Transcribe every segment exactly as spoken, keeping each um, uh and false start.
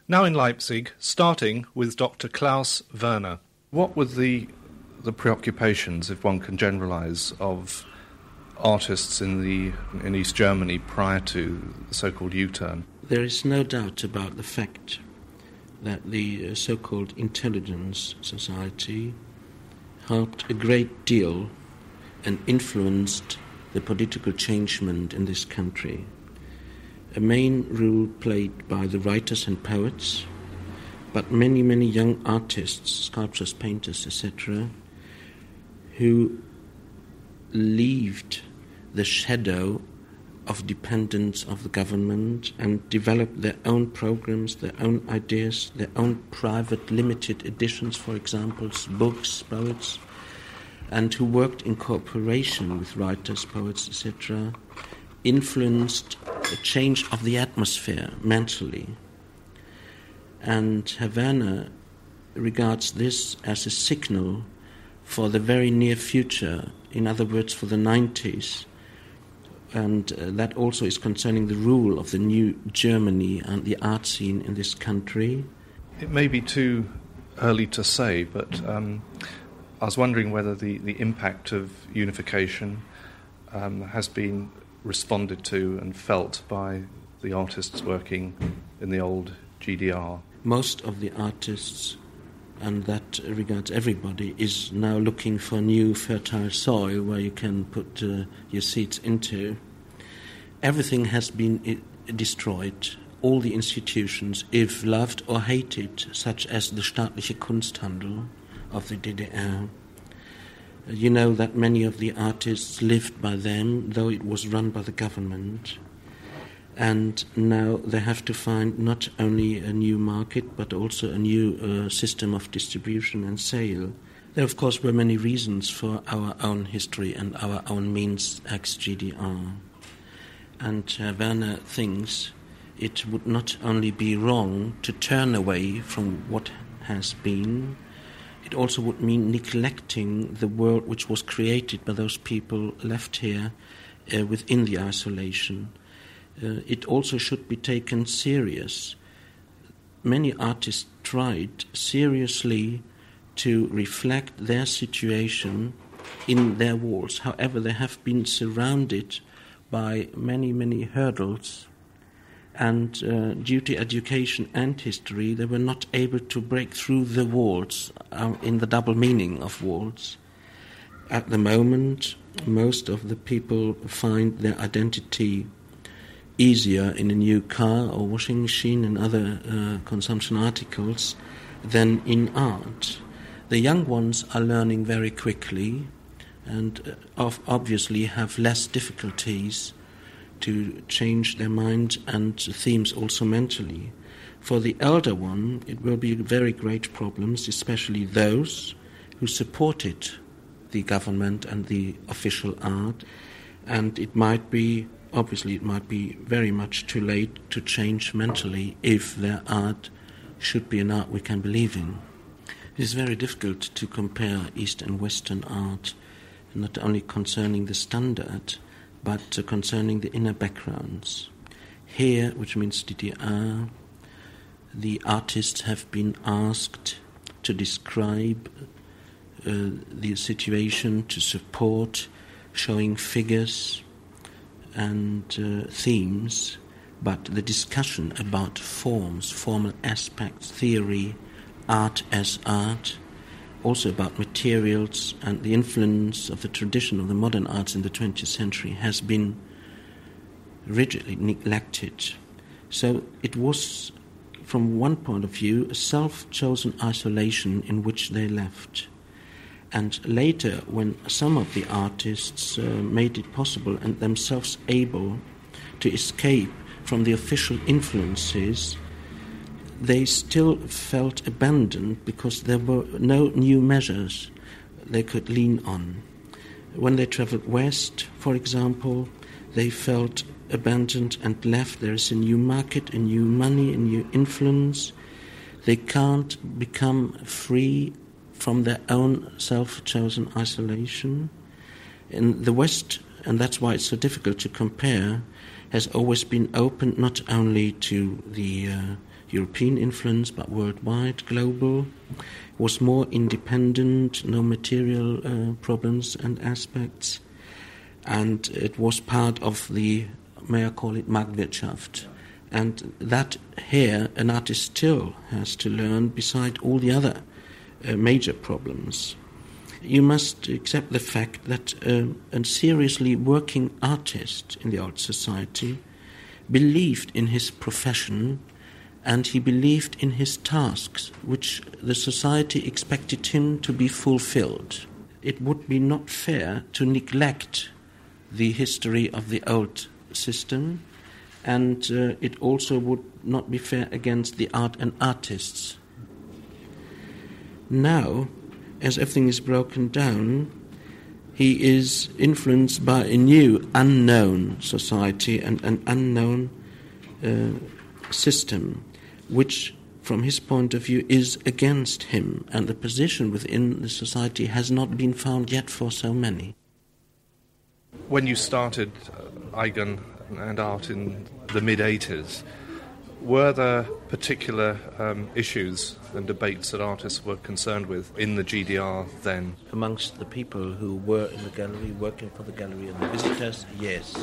Now in Leipzig, starting with Doctor Klaus Werner. What were the the preoccupations, if one can generalise, of artists in the in East Germany prior to the so-called U-turn? There is no doubt about the fact that the uh, so-called intelligence society helped a great deal and influenced the political changement in this country. A main role played by the writers and poets, but many, many young artists, sculptors, painters, et cetera, who left the shadow of dependence of the government and developed their own programs, their own ideas, their own private limited editions, for example, books, poets, and who worked in cooperation with writers, poets, et cetera, influenced the change of the atmosphere mentally. And Herr Werner regards this as a signal for the very near future, in other words, for the nineties. And uh, that also is concerning the rule of the new Germany and the art scene in this country. It may be too early to say, but um, I was wondering whether the, the impact of unification um, has been responded to and felt by the artists working in the old G D R. Most of the artists, and that regards everybody, is now looking for new fertile soil where you can put uh, your seeds into. Everything has been I- destroyed. All the institutions, if loved or hated, such as the staatliche Kunsthandel of the D D R. You know that many of the artists lived by them, though it was run by the government. And now they have to find not only a new market, but also a new uh, system of distribution and sale. There, of course, were many reasons for our own history and our own means ex-G D R. And uh, Werner thinks it would not only be wrong to turn away from what has been, it also would mean neglecting the world which was created by those people left here uh, within the isolation. Uh, it also should be taken serious. Many artists tried seriously to reflect their situation in their walls. However, they have been surrounded by many, many hurdles, and uh, due to education and history, they were not able to break through the walls, uh, in the double meaning of walls. At the moment, most of the people find their identity easier in a new car or washing machine and other uh, consumption articles than in art. The young ones are learning very quickly and uh, obviously have less difficulties to change their mind and themes also mentally. For the elder one, it will be very great problems, especially those who supported the government and the official art, and it might be, obviously it might be very much too late to change mentally if their art should be an art we can believe in. It is very difficult to compare East and Western art, not only concerning the standard, but uh, concerning the inner backgrounds. Here, which means D D R, the artists have been asked to describe uh, the situation, to support, showing figures and uh, themes, but the discussion about forms, formal aspects, theory, art as art, also about materials and the influence of the tradition of the modern arts in the twentieth century has been rigidly neglected. So it was, from one point of view, a self-chosen isolation in which they left. And later, when some of the artists uh, made it possible and themselves able to escape from the official influences, they still felt abandoned because there were no new measures they could lean on. When they traveled west, for example, they felt abandoned and left. There is a new market, a new money, a new influence. They can't become free from their own self-chosen isolation. In the West, and that's why it's so difficult to compare, has always been open not only to the uh, European influence, but worldwide, global. It was more independent, no material uh, problems and aspects. And it was part of the, may I call it, Marktwirtschaft. And that here an artist still has to learn beside all the other uh, major problems. You must accept the fact that uh, a seriously working artist in the old society believed in his profession and he believed in his tasks, which the society expected him to be fulfilled. It would be not fair to neglect the history of the old system, and uh, it also would not be fair against the art and artists. Now, as everything is broken down, he is influenced by a new, unknown society and an unknown uh, system, which, from his point of view, is against him, and the position within the society has not been found yet for so many. When you started uh, Eigen and art in the mid-eighties, were there particular um, issues and debates that artists were concerned with in the G D R then? Amongst the people who were in the gallery, working for the gallery and the visitors, yes.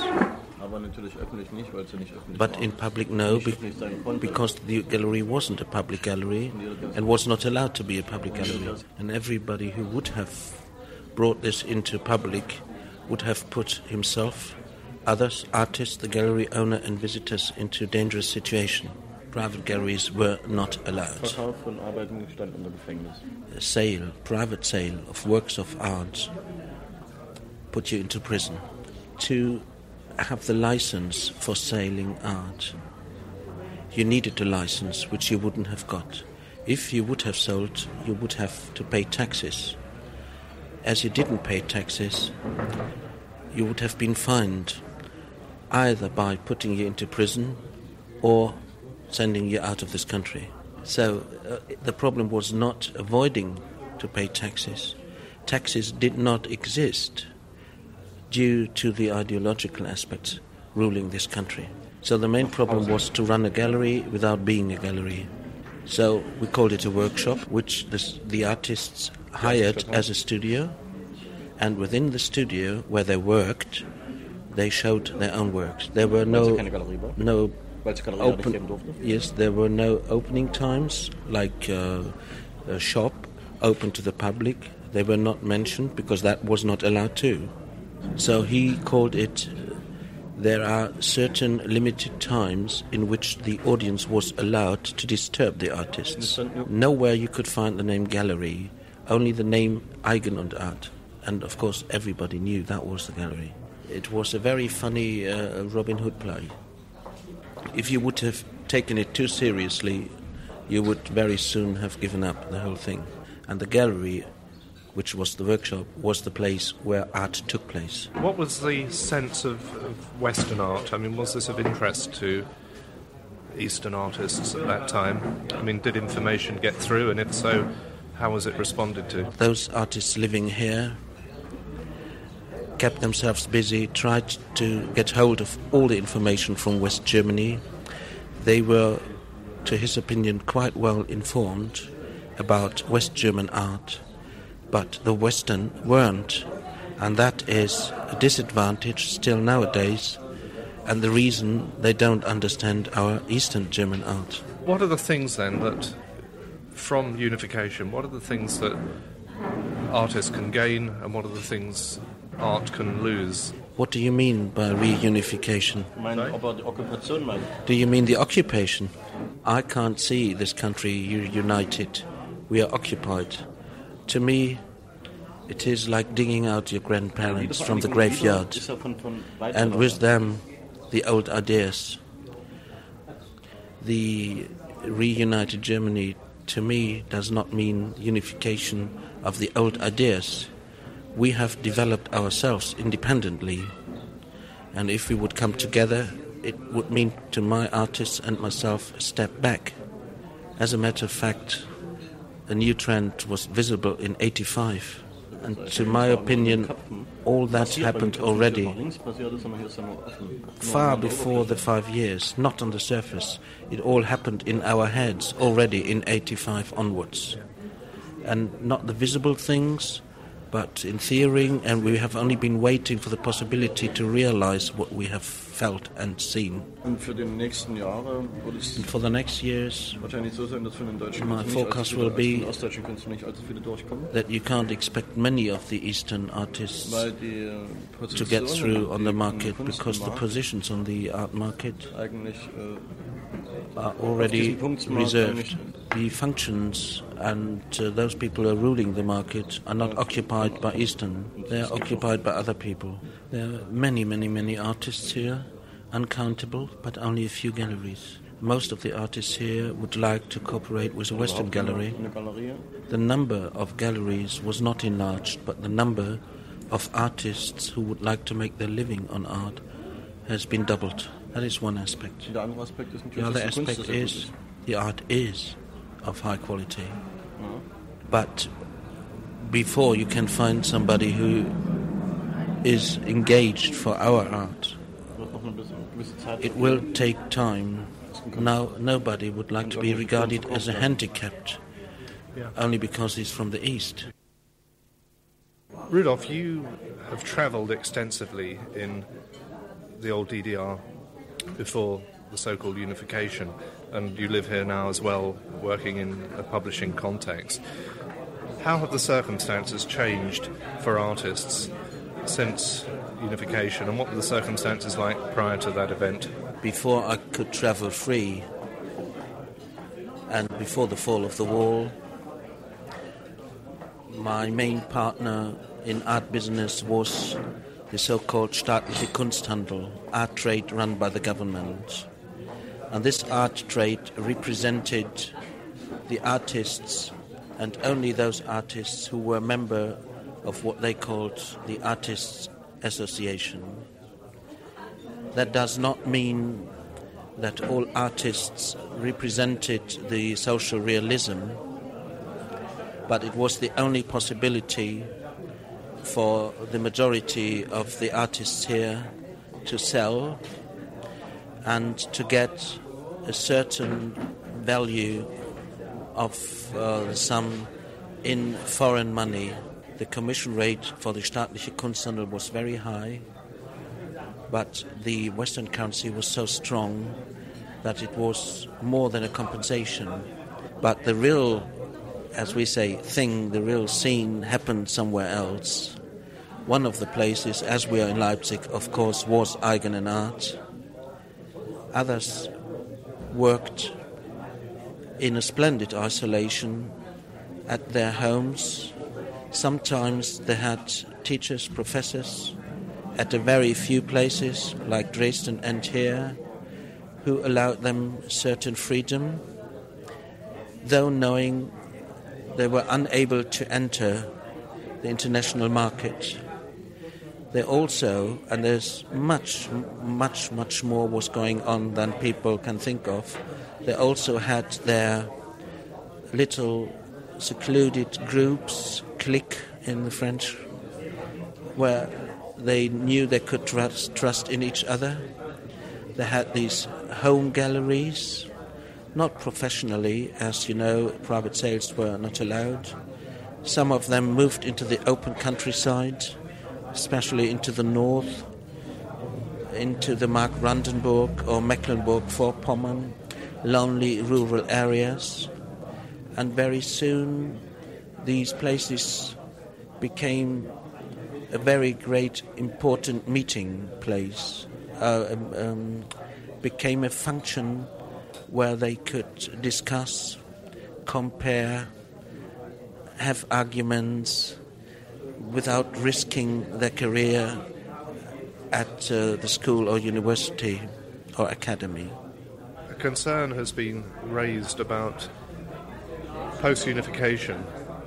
But in public, no, be- because the gallery wasn't a public gallery and was not allowed to be a public gallery. And everybody who would have brought this into public would have put himself, others, artists, the gallery owner and visitors into a dangerous situation. Private galleries were not allowed. A sale, private sale of works of art put you into prison. To have the license for selling art, you needed a license which you wouldn't have got. If you would have sold, you would have to pay taxes. As you didn't pay taxes, you would have been fined, either by putting you into prison or sending you out of this country. So uh, the problem was not avoiding to pay taxes. Taxes did not exist due to the ideological aspects ruling this country. So the main problem was to run a gallery without being a gallery. So we called it a workshop, which the, the artists hired as a studio, and within the studio where they worked, they showed their own works. There were no no open, yes, there were no opening times like uh, a shop open to the public. They were not mentioned because that was not allowed too. So he called it. There are certain limited times in which the audience was allowed to disturb the artists. Nowhere you could find the name gallery, only the name Eigen und Art. And of course everybody knew that was the gallery. It was a very funny uh, Robin Hood play. If you would have taken it too seriously, you would very soon have given up the whole thing. And the gallery, which was the workshop, was the place where art took place. What was the sense of, of Western art? I mean, was this of interest to Eastern artists at that time? I mean, did information get through, and if so, how was it responded to? Those artists living here kept themselves busy, tried to get hold of all the information from West Germany. They were, to his opinion, quite well informed about West German art, but the Western weren't, and that is a disadvantage still nowadays, and the reason they don't understand our Eastern German art. What are the things then that, from unification, what are the things that artists can gain, and what are the things art can lose? What do you mean by reunification? Do you mean the occupation? I can't see this country united. We are occupied. To me, it is like digging out your grandparents from the graveyard, and with them, the old ideas. The reunited Germany, to me, does not mean unification of the old ideas. We have developed ourselves independently, and if we would come together, it would mean to my artists and myself a step back. As a matter of fact, a new trend was visible in eighty-five. And to my opinion, all that happened already far before the five years, not on the surface. It all happened in our heads already in eighty-five onwards. And not the visible things, but in theory, and we have only been waiting for the possibility to realize what we have felt and seen. And for the next Jahre, and for the next years, my forecast will be that you can't expect many of the Eastern artists to get through on the market because the positions on the art market are already reserved. The functions and uh, those people who are ruling the market are not occupied by Eastern. They are occupied by other people. There are many, many, many artists here, uncountable, but only a few galleries. Most of the artists here would like to cooperate with a Western gallery. The number of galleries was not enlarged, but the number of artists who would like to make their living on art has been doubled. That is one aspect. The other aspect is the art is of high quality. But before you can find somebody who is engaged for our art, it will take time. Now, nobody would like to be regarded as a handicapped only because he's from the East. Rudolf, you have travelled extensively in the old D D R before the so-called unification, and you live here now as well, working in a publishing context. How have the circumstances changed for artists since unification, and what were the circumstances like prior to that event? Before I could travel free, and before the fall of the wall, my main partner in art business was the so-called staatliche Kunsthandel, art trade run by the government. And this art trade represented the artists, and only those artists who were member of what they called the Artists' Association. That does not mean that all artists represented the social realism, but it was the only possibility for the majority of the artists here to sell and to get a certain value of uh, the sum in foreign money. The commission rate for the staatliche Kunsthandel was very high, but the Western currency was so strong that it was more than a compensation. But the real, as we say, thing, the real scene happened somewhere else. One of the places, as we are in Leipzig, of course, was Eigenen Art. Others worked in a splendid isolation at their homes. Sometimes they had teachers, professors at a very few places, like Dresden and here, who allowed them certain freedom, though knowing they were unable to enter the international market. They also, and there's much, much, much more was going on than people can think of, they also had their little secluded groups, clique in the French, where they knew they could trust, trust in each other. They had these home galleries, not professionally, as you know, private sales were not allowed. Some of them moved into the open countryside, especially into the north, into the Mark Brandenburg or Mecklenburg-Vorpommern, lonely rural areas. And very soon these places became a very great, important meeting place, uh, um, um, became a function where they could discuss, compare, have arguments without risking their career at uh, the school or university or academy. A concern has been raised about post-unification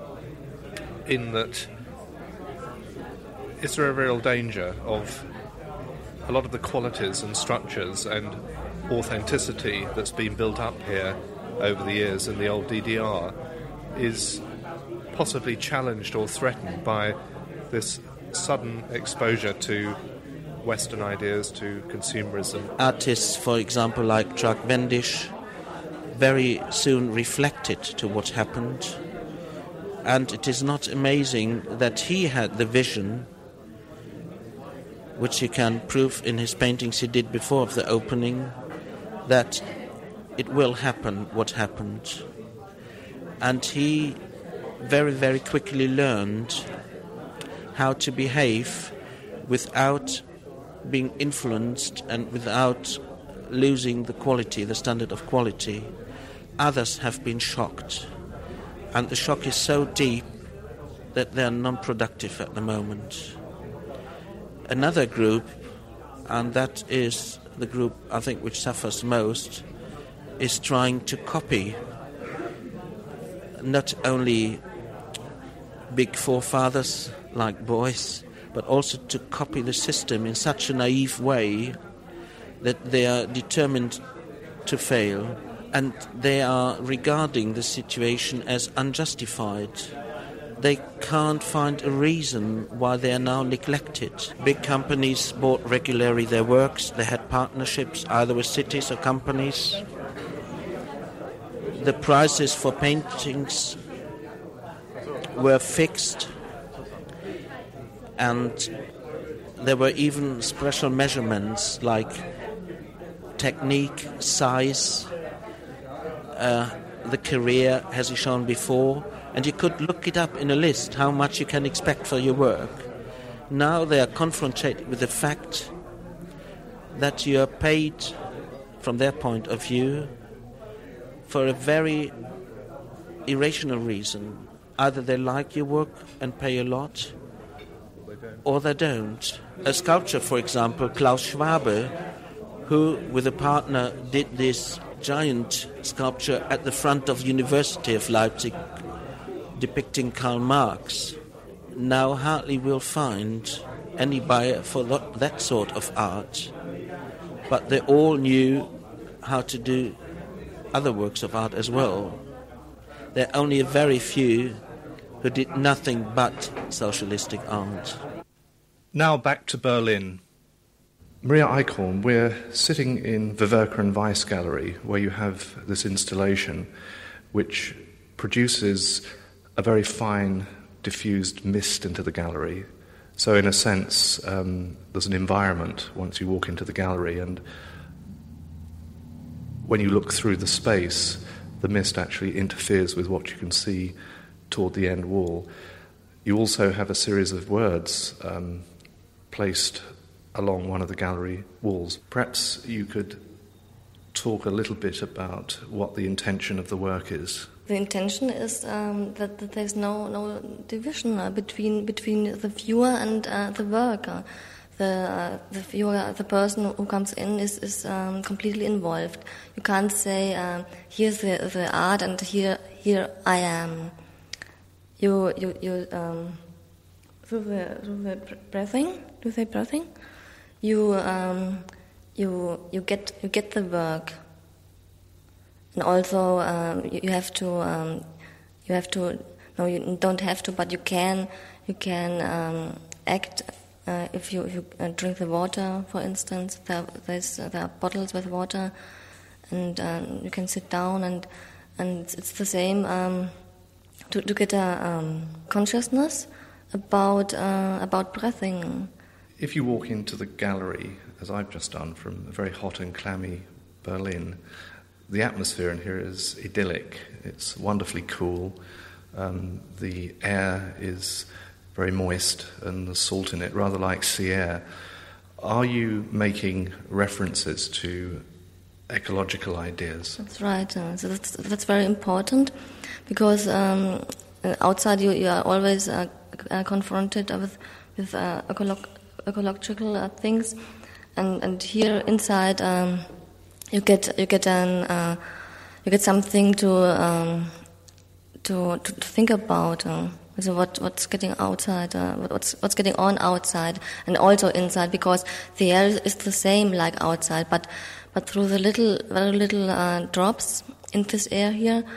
in that is there a real danger of a lot of the qualities and structures and authenticity that's been built up here over the years in the old D D R is possibly challenged or threatened by this sudden exposure to Western ideas, to consumerism. Artists, for example, like Jacques Wendisch, very soon reflected to what happened. And it is not amazing that he had the vision, which he can prove in his paintings he did before of the opening, that it will happen what happened. And he very, very quickly learned how to behave without being influenced and without losing the quality, the standard of quality. Others have been shocked, and the shock is so deep that they are non-productive at the moment. Another group, and that is the group I think which suffers most, is trying to copy not only big forefathers like Beuys, but also to copy the system in such a naive way that they are determined to fail, and they are regarding the situation as unjustified. They can't find a reason why they are now neglected. Big companies bought regularly their works. They had partnerships either with cities or companies. The prices for paintings were fixed, and there were even special measurements like technique, size, uh, the career, as he shown before, and you could look it up in a list how much you can expect for your work. Now they are confronted with the fact that you are paid, from their point of view, for a very irrational reason. Either they like your work and pay a lot, or they don't. A sculptor, for example, Klaus Schwabe, who with a partner did this giant sculpture at the front of the University of Leipzig depicting Karl Marx, now hardly will find any buyer for that, that sort of art. But they all knew how to do other works of art as well. There are only a very few who did nothing but socialistic art. Now back to Berlin. Maria Eichhorn, we're sitting in the Werker and Weiss Gallery, where you have this installation which produces a very fine, diffused mist into the gallery. So in a sense, um, there's an environment once you walk into the gallery, and when you look through the space, the mist actually interferes with what you can see toward the end wall. You also have a series of words um, placed along one of the gallery walls. Perhaps you could talk a little bit about what the intention of the work is. The intention is um, that, that there's no no division uh, between between the viewer and uh, the worker. The uh, the viewer, the person who comes in, is is um, completely involved. You can't say um, here's the the art and here here I am. You you you um, through the through the breathing, do they breathing? You um, you you get you get the work, and also um, you, you have to um, you have to no you don't have to, but you can you can um, act uh, if you if you uh, drink the water, for instance. There there's uh, there are bottles with water, and um, you can sit down and and it's the same um, to to get a um, consciousness about uh, about breathing. If you walk into the gallery, as I've just done, from a very hot and clammy Berlin, the atmosphere in here is idyllic. It's wonderfully cool. Um, the air is very moist and there's salt in it, rather like sea air. Are you making references to ecological ideas? That's right. Uh, so that's, that's very important, because um, outside you, you are always uh, uh, confronted with, with uh, ecological ecological uh, things, and and here inside um, you get you get an uh, you get something to um, to, to to think about. Uh, so what what's getting outside, uh, what's what's getting on outside, and also inside, because the air is the same like outside, but but through the little very little uh, drops in this air here,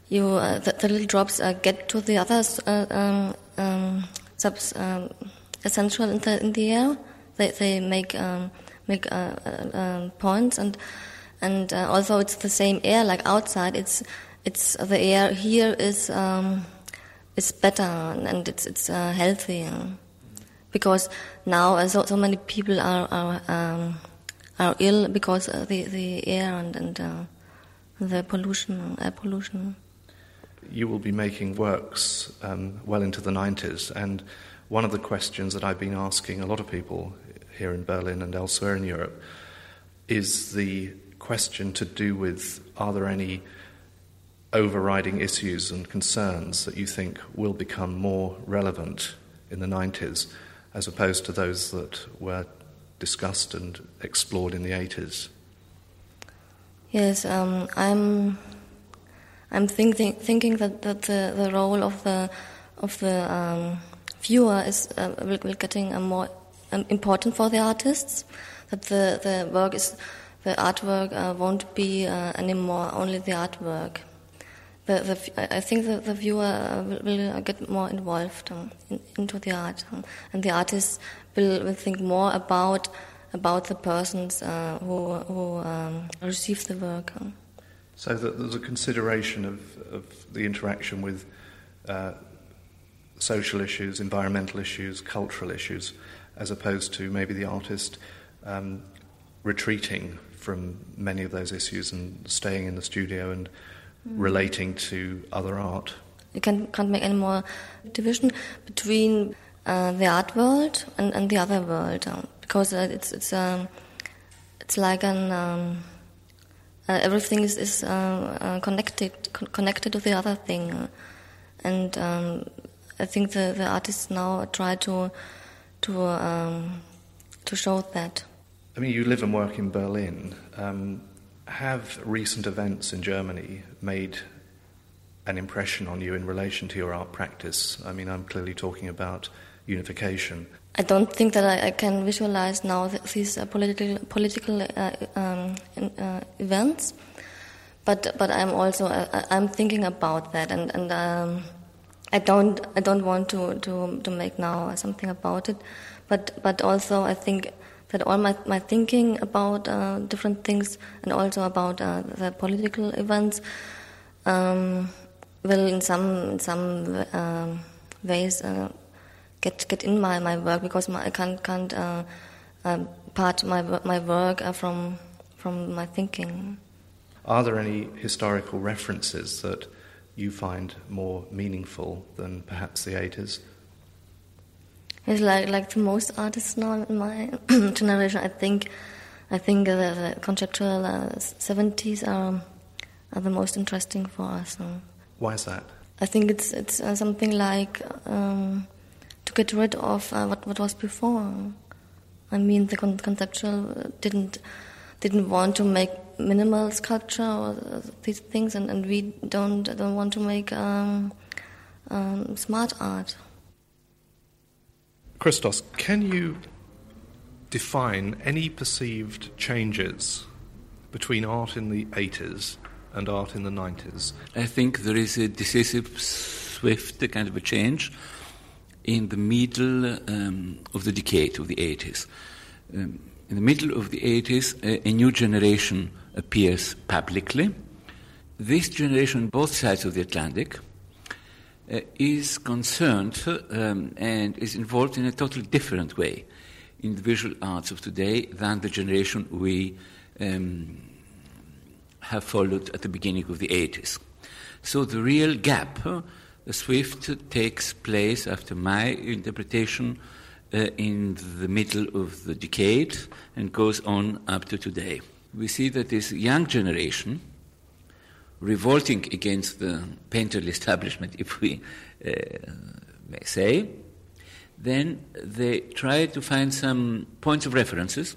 you uh, the, the little drops uh, get to the other uh, um, um, subs um, essential in the in the air. They they make um, make uh, uh, uh, points, and and uh, although it's the same air like outside, it's it's the air here is um, is better and it's it's uh, healthier, because now uh, so so many people are are um, are ill because of the the air and and uh, the pollution, air pollution. You will be making works um, well into the nineties, and one of the questions that I've been asking a lot of people here in Berlin and elsewhere in Europe is the question to do with, are there any overriding issues and concerns that you think will become more relevant in the nineties as opposed to those that were discussed and explored in the eighties? Yes, um, I'm. I'm thinking thinking that, that the, the role of the of the um, viewer is uh, will, will getting a more um, important for the artists. That the, the work is the artwork uh, won't be uh, anymore only the artwork. The, the I think the, the viewer uh, will, will get more involved um, in, into the art, um, and the artists will, will think more about about the persons uh, who who um, receive the work. Um. So that there's a consideration of, of the interaction with uh, social issues, environmental issues, cultural issues, as opposed to maybe the artist um, retreating from many of those issues and staying in the studio and mm. relating to other art. You can, can't make any more division between uh, the art world and, and the other world, um, because uh, it's it's um, it's like an um, Uh, everything is, is uh, uh, connected co- connected to the other thing, uh, and um, I think the, the artists now try to to um, to show that. I mean, you live and work in Berlin. Um, have recent events in Germany made an impression on you in relation to your art practice? I mean, I'm clearly talking about unification. I don't think that I, I can visualize now th- these uh, political political uh, um, in, uh, events, but but I'm also uh, I'm thinking about that, and and um, I don't I don't want to, to, to make now something about it, but but also I think that all my, my thinking about uh, different things and also about uh, the political events um, will in some in some um, ways. Uh, Get get in my, my work, because my, I can't can't uh, uh, part my my work uh, from from my thinking. Are there any historical references that you find more meaningful than perhaps the eighties? It's like like the most artists now in my generation. I think I think the, the conceptual uh, seventies are are the most interesting for us. So. Why is that? I think it's it's uh, something like. Um, to get rid of uh, what what was before. I mean, the con- conceptual didn't didn't want to make minimal sculpture or uh, these things, and, and we don't don't want to make um, um, smart art. Christos, can you define any perceived changes between art in the eighties and art in the nineties? I think there is a decisive, swift kind of a change in the middle um, of the decade of the eighties. Um, in the middle of the eighties, a, a new generation appears publicly. This generation, on both sides of the Atlantic, uh, is concerned um, and is involved in a totally different way in the visual arts of today than the generation we um, have followed at the beginning of the eighties. So the real gap, uh, the swift takes place, after my interpretation, uh, in the middle of the decade and goes on up to today. We see that this young generation, revolting against the painterly establishment, if we uh, may say, then they try to find some points of references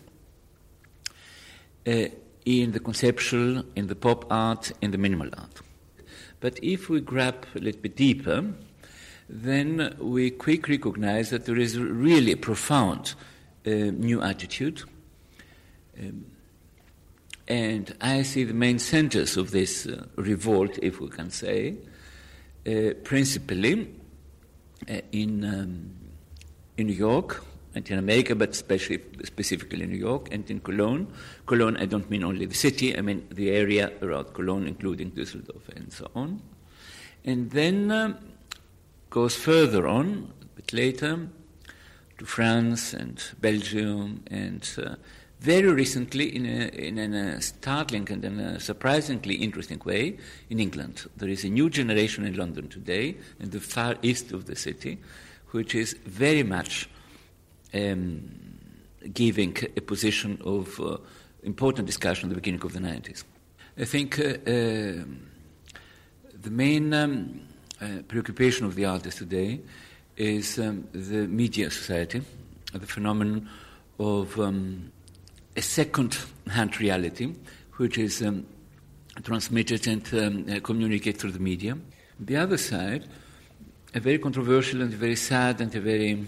uh, in the conceptual, in the pop art, in the minimal art. But if we grab a little bit deeper, then we quickly recognize that there is really a profound uh, new attitude, um, And I see the main centers of this uh, revolt, if we can say, uh, principally uh, in um, in New York and in America, but especially specifically in New York and in Cologne. Cologne, I don't mean only the city, I mean the area around Cologne, including Düsseldorf and so on. And then um, goes further on, a bit later, to France and Belgium, and uh, very recently, in a, in a startling and in a surprisingly interesting way, in England. There is a new generation in London today, in the far east of the city, which is very much um, giving a position of uh, important discussion at the beginning of the nineties. I think uh, uh, the main um, uh, preoccupation of the artist today is um, the media society, the phenomenon of um, a second-hand reality, which is um, transmitted and um, uh, communicated through the media. The other side, a very controversial and very sad and a very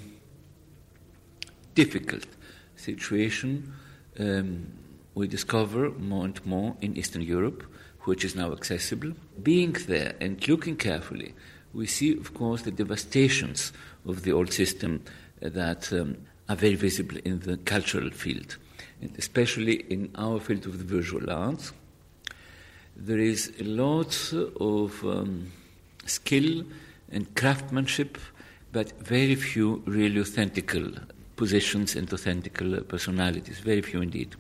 difficult situation um, we discover more and more in Eastern Europe, which is now accessible. Being there and looking carefully, we see, of course, the devastations of the old system that um, are very visible in the cultural field, and especially in our field of the visual arts. There is a lot of um, skill and craftsmanship, but very few really authentical positions and authentical personalities, very few indeed.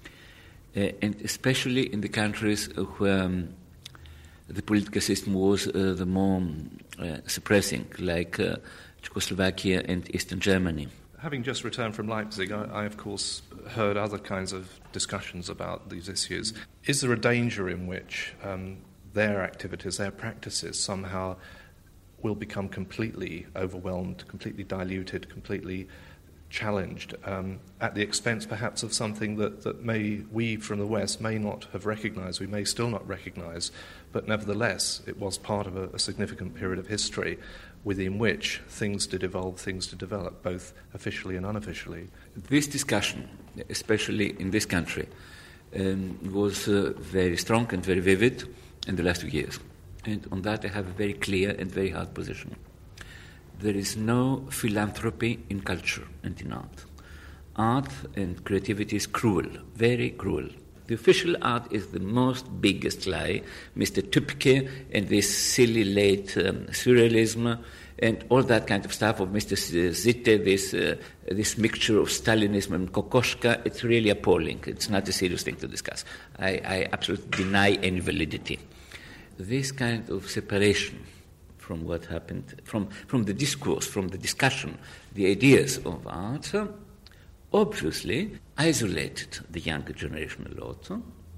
Uh, and especially in the countries where um, the political system was uh, the more uh, suppressing, like uh, Czechoslovakia and Eastern Germany. Having just returned from Leipzig, I, I of course heard other kinds of discussions about these issues. Is there a danger in which um, their activities, their practices somehow will become completely overwhelmed, completely diluted, completely challenged, um, at the expense perhaps of something that, that may we from the West may not have recognised, we may still not recognise, but nevertheless it was part of a, a significant period of history within which things did evolve, things did develop, both officially and unofficially. This discussion, especially in this country, um, was uh, very strong and very vivid in the last few years. And on that I have a very clear and very hard position. There is no philanthropy in culture and in art. Art and creativity is cruel, very cruel. The official art is the most biggest lie. Mister Tübke and this silly late um, surrealism and all that kind of stuff of Mister Zitte, this uh, this mixture of Stalinism and Kokoschka, it's really appalling. It's not a serious thing to discuss. I, I absolutely deny any validity. This kind of separation from what happened, from, from the discourse, from the discussion, the ideas of art, uh, obviously isolated the younger generation a lot, uh,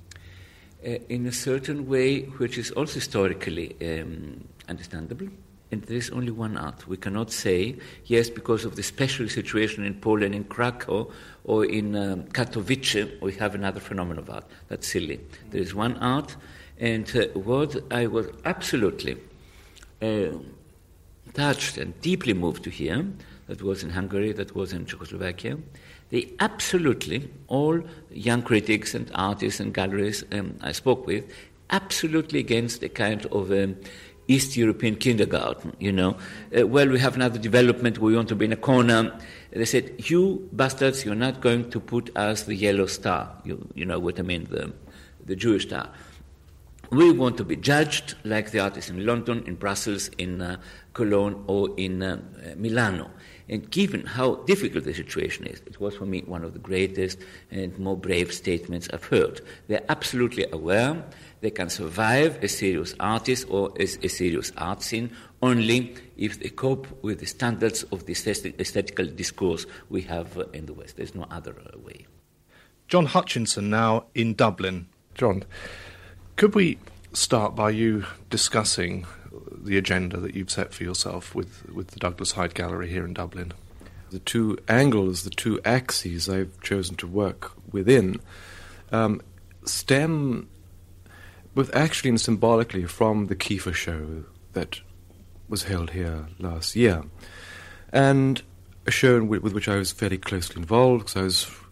in a certain way which is also historically um, understandable. And there is only one art. We cannot say, yes, because of the special situation in Poland, in Krakow, or in um, Katowice, we have another phenomenon of art. That's silly. There is one art, and uh, what I was absolutely Uh, touched and deeply moved to hear, that was in Hungary, that was in Czechoslovakia. They absolutely, all young critics and artists and galleries um, I spoke with, absolutely against a kind of um, East European kindergarten, you know. Uh, well, we have another development, we want to be in a corner. They said, you bastards, you're not going to put us the yellow star, you, you know what I mean, the, the Jewish star. We want to be judged like the artists in London, in Brussels, in uh, Cologne, or in uh, Milano. And given how difficult the situation is, it was for me one of the greatest and more brave statements I've heard. They're absolutely aware they can survive as serious artists or as a serious art scene only if they cope with the standards of the aesthetical discourse we have in the West. There's no other way. John Hutchinson now in Dublin. John, could we start by you discussing the agenda that you've set for yourself with, with the Douglas Hyde Gallery here in Dublin? The two angles, the two axes I've chosen to work within um, stem both actually and symbolically from the Kiefer show that was held here last year, and a show with, with which I was fairly closely involved because I was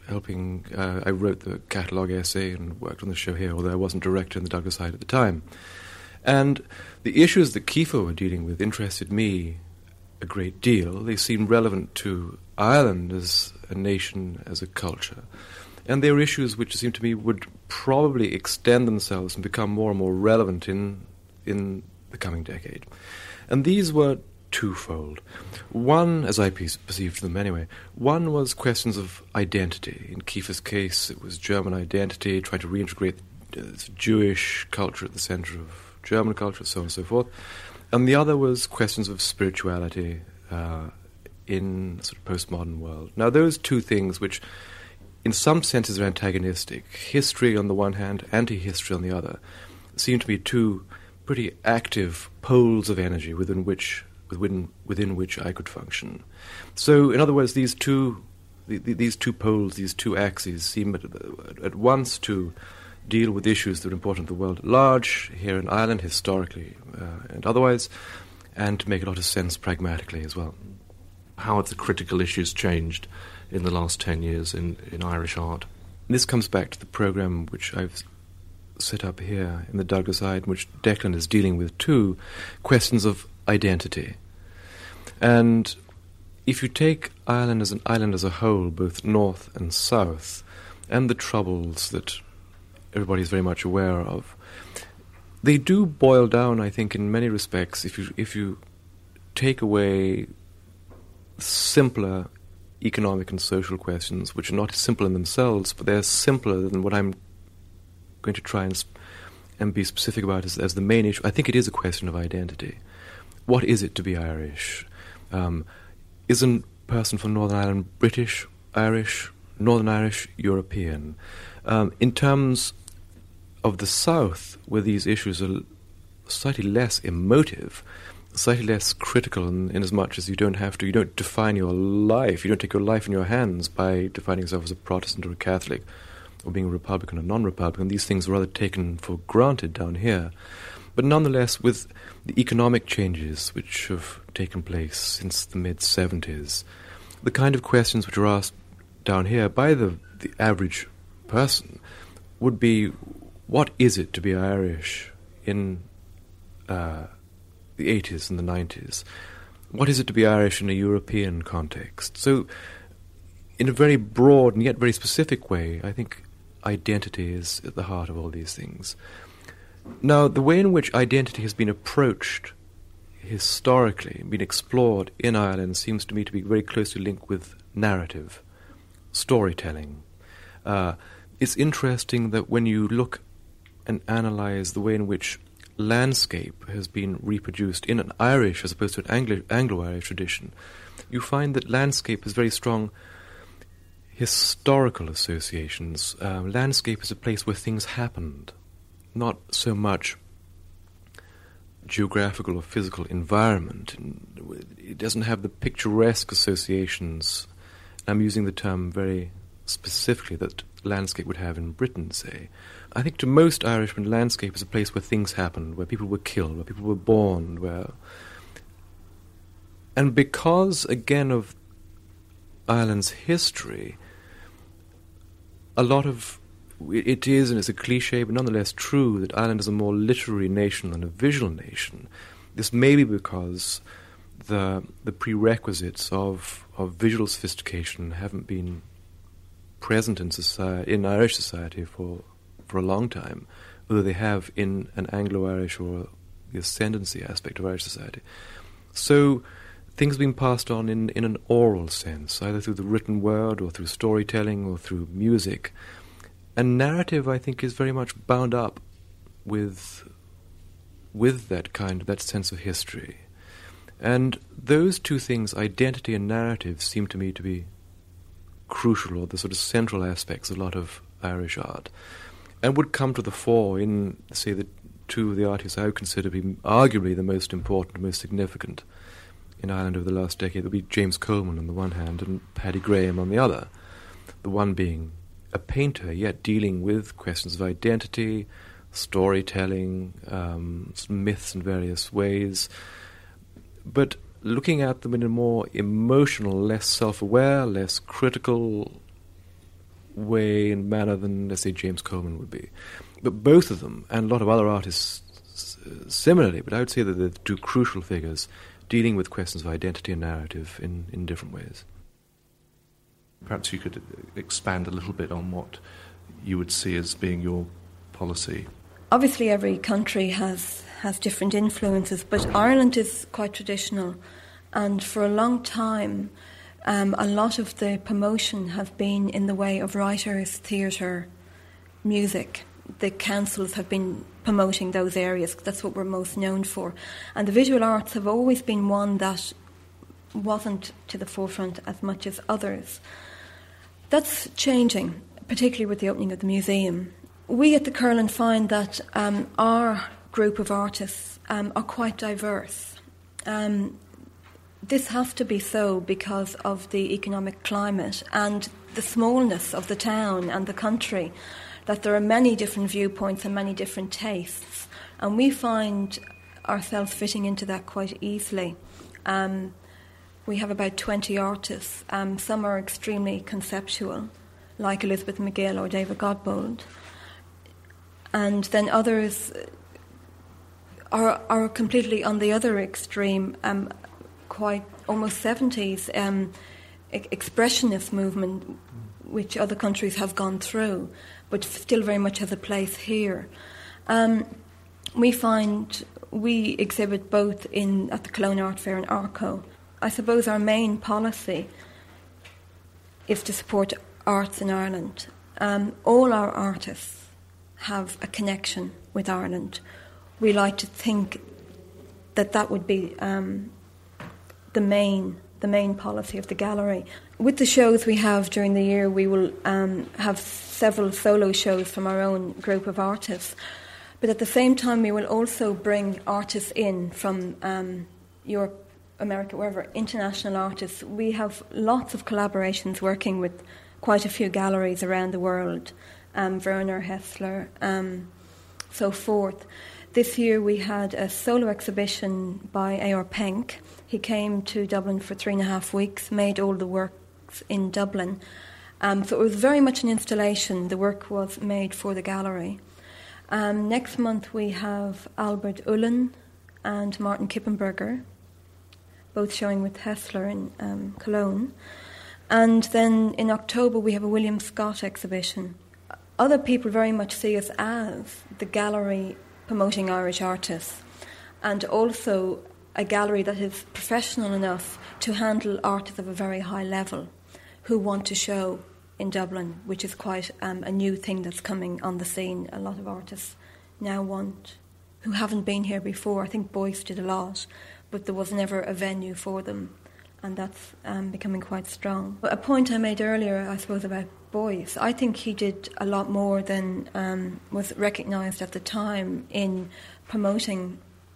helping. Uh, I wrote the catalogue essay and worked on the show here, although I wasn't director in the Douglas Hyde at the time. And the issues that Kiefer were dealing with interested me a great deal. They seemed relevant to Ireland as a nation, as a culture. And they were issues which, it seemed to me, would probably extend themselves and become more and more relevant in in the coming decade. And these were twofold. One, as I perceived them anyway, one was questions of identity. In Kiefer's case, it was German identity, trying to reintegrate uh, Jewish culture at the centre of German culture, so on and so forth. And the other was questions of spirituality uh, in a sort of postmodern world. Now, those two things, which in some senses are antagonistic, history on the one hand, anti-history on the other, seem to be two pretty active poles of energy within which within within which I could function. So, in other words, these two the, the, these two poles, these two axes, seem at, at once to deal with issues that are important to the world at large, here in Ireland, historically uh, and otherwise, and to make a lot of sense pragmatically as well. How have the critical issues changed in the last ten years in, in Irish art? This comes back to the programme which I've set up here in the Douglas Hyde, which Declan is dealing with too, questions of identity. And if you take Ireland as an island as a whole, both north and south, and the troubles that everybody is very much aware of, they do boil down, I think, in many respects, if you if you take away simpler economic and social questions, which are not simple in themselves, but they're simpler than what I'm going to try and, sp- and be specific about as, as the main issue. I think it is a question of identity. What is it to be Irish? Um, is a person from Northern Ireland British, Irish, Northern Irish, European? Um, in terms of the South, where these issues are slightly less emotive, slightly less critical in, in as much as you don't have to, you don't define your life, you don't take your life in your hands by defining yourself as a Protestant or a Catholic, or being a Republican or non-Republican. These things are rather taken for granted down here. But nonetheless, with the economic changes which have taken place since the mid-seventies, the kind of questions which are asked down here by the, the average person would be, what is it to be Irish in uh, the eighties and the nineties? What is it to be Irish in a European context? So, in a very broad and yet very specific way, I think identity is at the heart of all these things. Now, the way in which identity has been approached historically, been explored in Ireland, seems to me to be very closely linked with narrative, storytelling. Uh, it's interesting that when you look and analyse the way in which landscape has been reproduced in an Irish as opposed to an Anglo- Anglo-Irish tradition, you find that landscape has very strong historical associations. Uh, landscape is a place where things happened, not so much geographical or physical environment. It doesn't have the picturesque associations. I'm using the term very specifically that landscape would have in Britain, say. I think to most Irishmen, landscape is a place where things happened, where people were killed, where people were born, where... And because, again, of Ireland's history, a lot of... It is, and it's a cliche, but nonetheless true, that Ireland is a more literary nation than a visual nation. This may be because the the prerequisites of, of visual sophistication haven't been present in society, in Irish society for for a long time, although they have in an Anglo-Irish or the ascendancy aspect of Irish society. So things being passed on in, in an oral sense, either through the written word or through storytelling or through music. And narrative, I think, is very much bound up with with that kind of, that sense of history. And those two things, identity and narrative, seem to me to be crucial, or the sort of central aspects of a lot of Irish art, and would come to the fore in, say, the two of the artists I would consider to be arguably the most important, most significant in Ireland over the last decade. That would be James Coleman on the one hand and Paddy Graham on the other, the one being a painter, yet dealing with questions of identity, storytelling, um, myths in various ways, but looking at them in a more emotional, less self-aware, less critical way and manner than, let's say, James Coleman would be. But both of them, and a lot of other artists similarly, but I would say that they're two crucial figures dealing with questions of identity and narrative in, in different ways. Perhaps you could expand a little bit on what you would see as being your policy. Obviously every country has, has different influences, but Ireland is quite traditional, and for a long time um, a lot of the promotion have been in the way of writers, theatre, music. The councils have been promoting those areas. That's what we're most known for. And the visual arts have always been one that wasn't to the forefront as much as others. That's changing, particularly with the opening of the museum. We at the Curlin find that um, our group of artists um, are quite diverse. Um, this has to be so because of the economic climate and the smallness of the town and the country, that there are many different viewpoints and many different tastes. And we find ourselves fitting into that quite easily. Um, we have about twenty artists. Um, some are extremely conceptual, like Elizabeth McGill or David Godbold. And then others are are completely on the other extreme, um, quite almost seventies, um, e- expressionist movement, which other countries have gone through, but still very much has a place here. Um, we find we exhibit both in at the Cologne Art Fair and Arco. I suppose our main policy is to support arts in Ireland. Um, all our artists have a connection with Ireland. We like to think that that would be um, the main the main policy of the gallery. With the shows we have during the year, we will um, have several solo shows from our own group of artists. But at the same time, we will also bring artists in from um, Europe, America, wherever, international artists. We have lots of collaborations working with quite a few galleries around the world, um, Werner, Hessler, um, so forth. This year we had a solo exhibition by A R Penk. He came to Dublin for three and a half weeks, made all the works in Dublin. Um, so it was very much an installation. The work was made for the gallery. Um, next month we have Albert Ullen and Martin Kippenberger, both showing with Hessler in um, Cologne. And then in October we have a William Scott exhibition. Other people very much see us as the gallery promoting Irish artists, and also a gallery that is professional enough to handle artists of a very high level who want to show in Dublin, which is quite um, a new thing that's coming on the scene. A lot of artists now want, who haven't been here before. I think Boyce did a lot, but there was never a venue for them, and that's um, becoming quite strong. A point I made earlier, I suppose, about Boyce, I think he did a lot more than um, was recognised at the time in promoting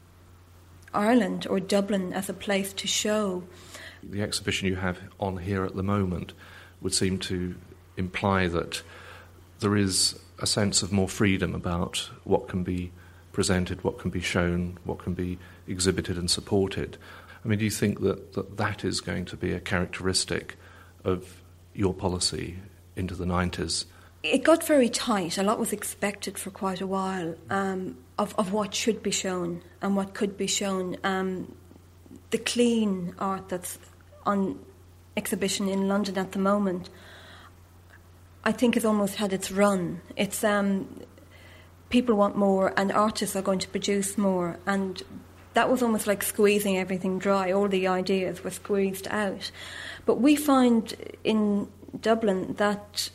Ireland or Dublin as a place to show. The exhibition you have on here at the moment would seem to imply that there is a sense of more freedom about what can be presented, what can be shown, what can be exhibited and supported. I mean, do you think that that, that is going to be a characteristic of your policy into the nineties? It got very tight. A lot was expected for quite a while um, of, of what should be shown and what could be shown. Um, the clean art that's on exhibition in London at the moment, I think has almost had its run. It's um, people want more, and artists are going to produce more, and that was almost like squeezing everything dry. All the ideas were squeezed out. But we find in Dublin that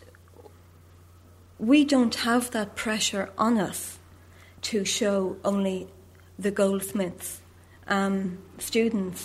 we don't have that pressure on us to show only the goldsmiths, um, students.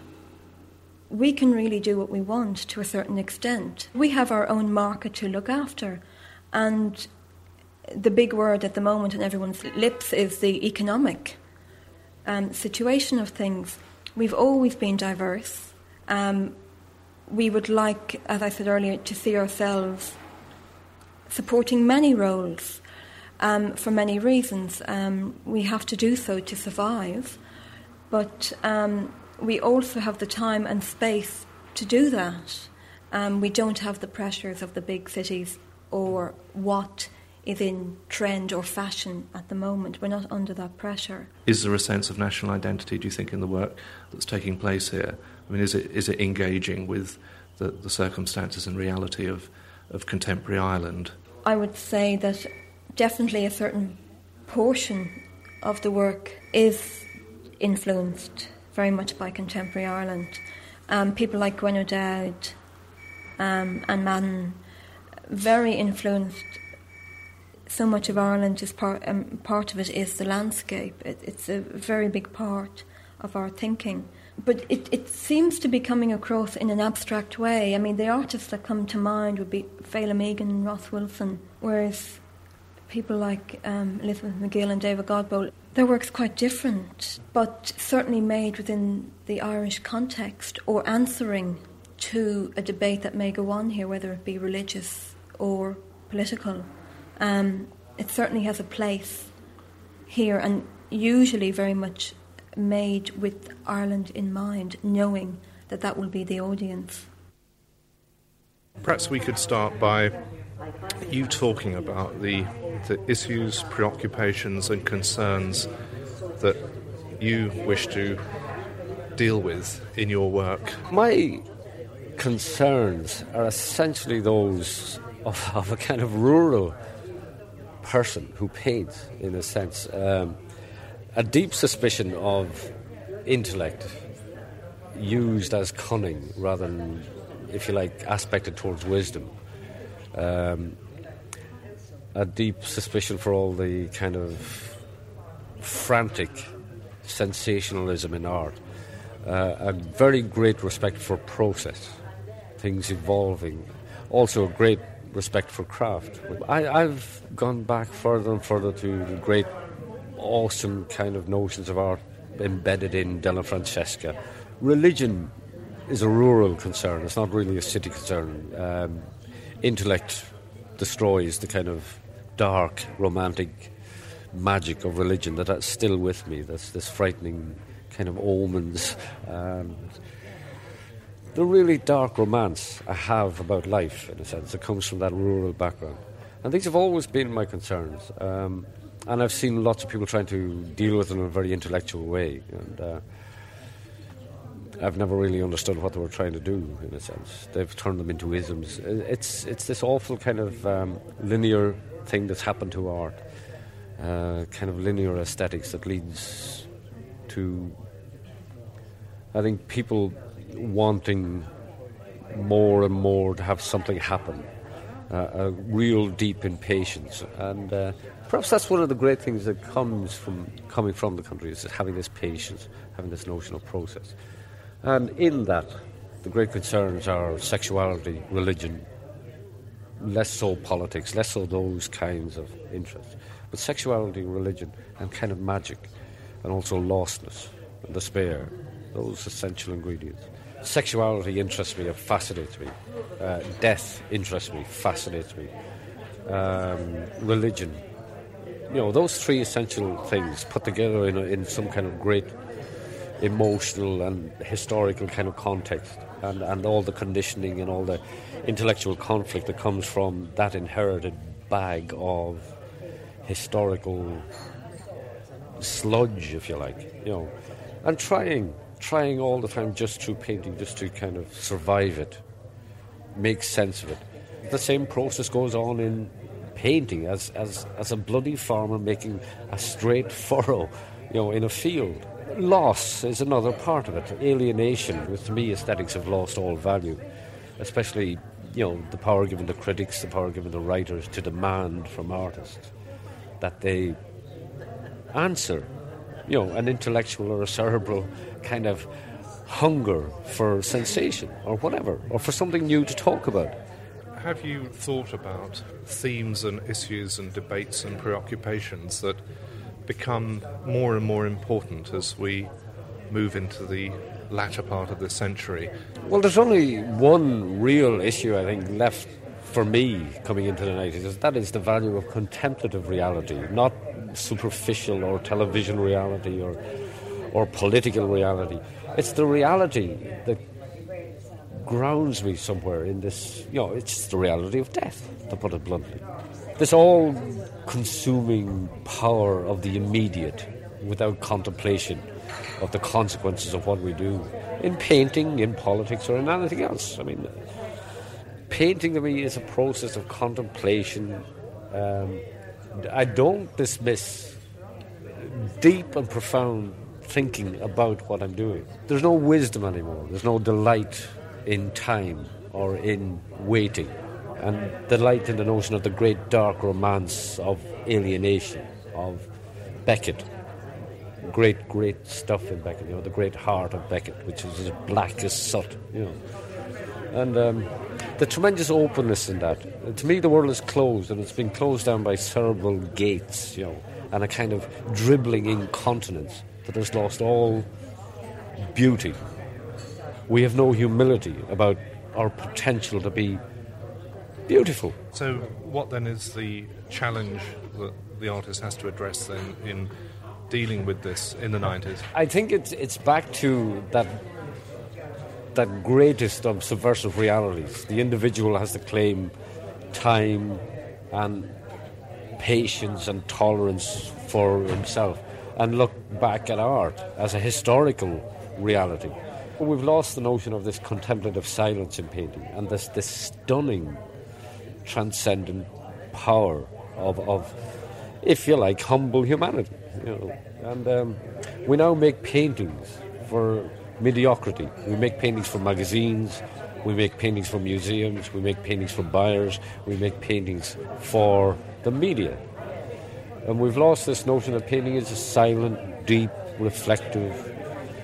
We can really do what we want to a certain extent. We have our own market to look after, and the big word at the moment on everyone's lips is the economic um, situation of things. We've always been diverse. Um, we would like, as I said earlier, to see ourselves supporting many roles um, for many reasons. Um, we have to do so to survive, but um, we also have the time and space to do that. Um, we don't have the pressures of the big cities or what is in trend or fashion at the moment. We're not under that pressure. Is there a sense of national identity, do you think, in the work that's taking place here? I mean, is it is it engaging with the, the circumstances and reality of, of contemporary Ireland? I would say that definitely a certain portion of the work is influenced very much by contemporary Ireland. Um, people like Gwen O'Dowd um, and Madden, very influenced. So much of Ireland is part. Um, part of it is the landscape. It, it's a very big part of our thinking. But it, it seems to be coming across in an abstract way. I mean, the artists that come to mind would be Fela Megan and Ross Wilson, whereas people like um, Elizabeth McGill and David Godbold, their work's quite different, but certainly made within the Irish context or answering to a debate that may go on here, whether it be religious or political. Um, it certainly has a place here, and usually very much made with Ireland in mind, knowing that that will be the audience. Perhaps we could start by you talking about the, the issues, preoccupations and concerns that you wish to deal with in your work. My concerns are essentially those of, of a kind of rural person who paints, in a sense. Um, a deep suspicion of intellect used as cunning rather than, if you like, aspected towards wisdom. Um, a deep suspicion for all the kind of frantic sensationalism in art. Uh, a very great respect for process, things evolving. Also a great respect for craft. I, I've gone back further and further to the great, awesome kind of notions of art embedded in Della Francesca. Religion is a rural concern. It's not really a city concern. Um, intellect destroys the kind of dark, romantic magic of religion that that's still with me. That's this frightening kind of omens. Um, the really dark romance I have about life, in a sense, that comes from that rural background. And these have always been my concerns. Um, and I've seen lots of people trying to deal with them in a very intellectual way. And uh, I've never really understood what they were trying to do, in a sense. They've turned them into isms. It's, it's this awful kind of um, linear thing that's happened to art. Uh, kind of linear aesthetics that leads to, I think, people wanting more and more to have something happen, uh, a real deep impatience. And uh, perhaps that's one of the great things that comes from coming from the country, is having this patience, having this notion of process. And in that, the great concerns are sexuality, religion, less so politics, less so those kinds of interests. But sexuality, religion, and kind of magic, and also lostness and despair, those essential ingredients. Sexuality interests me, it fascinates me. Uh, death interests me, fascinates me. Um, religion. You know, those three essential things put together in, a, in some kind of great emotional and historical kind of context, and, and all the conditioning and all the intellectual conflict that comes from that inherited bag of historical sludge, if you like, you know, and trying, trying all the time just through painting, just to kind of survive it, make sense of it. The same process goes on in painting as, as, as a bloody farmer making a straight furrow, you know, in a field. Loss is another part of it. Alienation, which to me aesthetics have lost all value, especially, you know, the power given to critics, the power given to writers to demand from artists that they answer, you know, an intellectual or a cerebral kind of hunger for sensation or whatever, or for something new to talk about. Have you thought about themes and issues and debates and preoccupations that become more and more important as we move into the latter part of this century? Well, there's only one real issue, I think, left for me coming into the nineties. That is the value of contemplative reality, not superficial or television reality or or political reality. It's the reality that grounds me somewhere in this, you know, it's the reality of death, to put it bluntly. This all-consuming power of the immediate without contemplation of the consequences of what we do in painting, in politics, or in anything else. I mean, painting to me is a process of contemplation. Um, I don't dismiss deep and profound thinking about what I'm doing. There's no wisdom anymore. There's no delight in time or in waiting. And delight in the notion of the great dark romance of alienation, of Beckett. Great, great stuff in Beckett, you know, the great heart of Beckett, which is as black as soot, you know. And um, the tremendous openness in that. And to me, the world is closed, and it's been closed down by cerebral gates, you know, and a kind of dribbling incontinence that has lost all beauty. We have no humility about our potential to be beautiful. So what then is the challenge that the artist has to address then in dealing with this in the nineties? I think it's it's back to that that greatest of subversive realities. The individual has to claim time and patience and tolerance for himself and look back at art as a historical reality. We've lost the notion of this contemplative silence in painting and this, this stunning transcendent power of, of, if you like, humble humanity. You know, and um, we now make paintings for mediocrity. We make paintings for magazines. We make paintings for museums. We make paintings for buyers. We make paintings for the media. And we've lost this notion that painting is a silent, deep, reflective,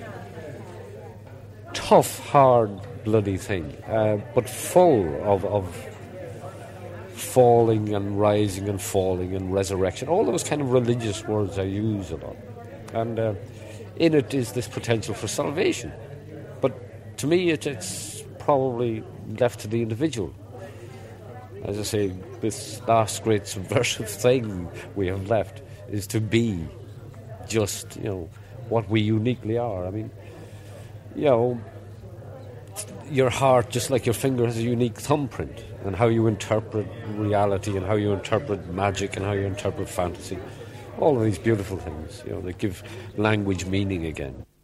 tough, hard, bloody thing, uh, but full of, of falling and rising and falling and resurrection. All those kind of religious words I use a lot. And uh, in it is this potential for salvation. But to me, it, it's probably left to the individual. As I say, this last great subversive thing we have left is to be just, you know, what we uniquely are. I mean, you know, your heart, just like your finger, has a unique thumbprint, and how you interpret reality and how you interpret magic and how you interpret fantasy. All of these beautiful things, you know, that give language meaning again.